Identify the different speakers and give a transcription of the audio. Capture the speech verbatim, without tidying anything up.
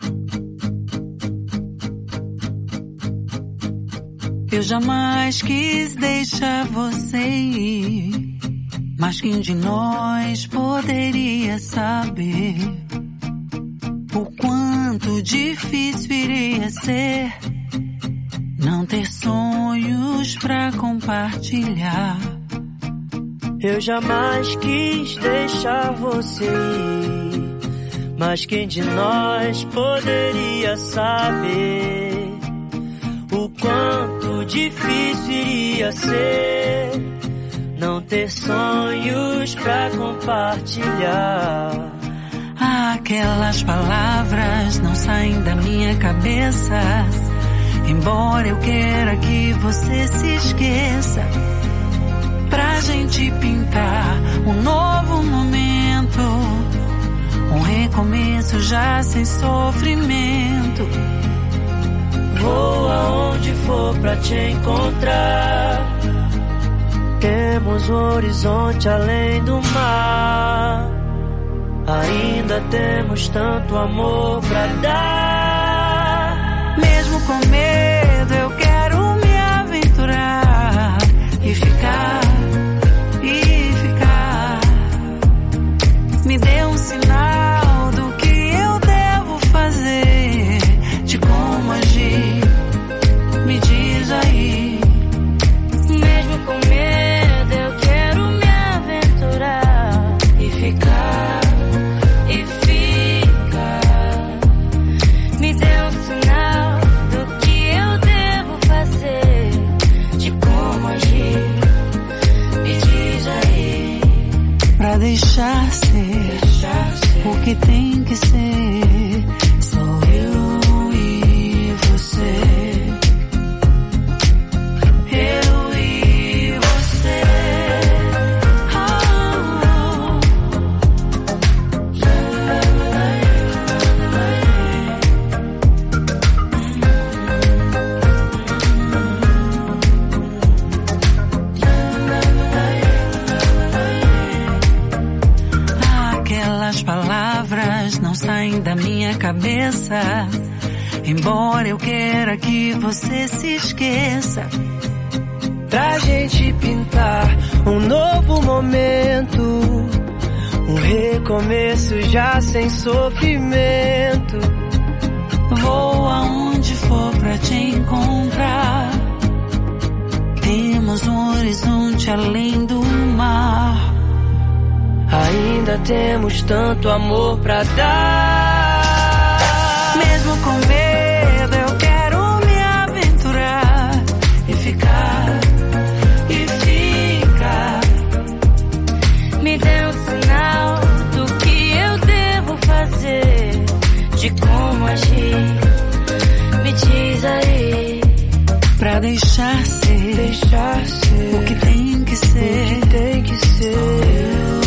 Speaker 1: Eu jamais quis deixar você ir, mas quem de nós poderia saber o quanto difícil iria ser não ter sonhos pra compartilhar.
Speaker 2: Eu jamais quis deixar você ir, mas quem de nós poderia saber o quanto difícil iria ser não ter sonhos pra compartilhar.
Speaker 1: Aquelas palavras não saem da minha cabeça, embora eu queira que você se esqueça, pra gente pintar um novo momento, um recomeço já sem sofrimento.
Speaker 2: Vou aonde for pra te encontrar, temos um horizonte além do mar, ainda temos tanto amor pra dar.
Speaker 1: Mesmo com medo eu quero me aventurar e ficar, e ficar. Me dê um sinal do que eu devo fazer, de como agir, me diz aí.
Speaker 3: Mesmo com medo eu quero me aventurar
Speaker 1: e ficar,
Speaker 3: e ficar. Me dê um sinal do que eu devo fazer, de como agir, me diz aí.
Speaker 1: Pra deixar ser,
Speaker 3: deixar ser
Speaker 1: o que tem que ser, sou eu e você. Eu e você. Oh. Aquelas palavras não saem da minha cabeça, embora eu queira que você se esqueça,
Speaker 2: pra gente pintar um novo momento, um recomeço já sem sofrimento.
Speaker 1: Vou aonde for pra te encontrar, temos um horizonte além do mar,
Speaker 2: ainda temos tanto amor pra dar.
Speaker 1: Mesmo com medo eu quero me aventurar e ficar, e ficar.
Speaker 3: Me dê um sinal do que eu devo fazer, de como agir, me diz aí.
Speaker 1: Pra deixar ser,
Speaker 2: deixar ser
Speaker 1: o que tem que ser,
Speaker 2: o que tem que ser.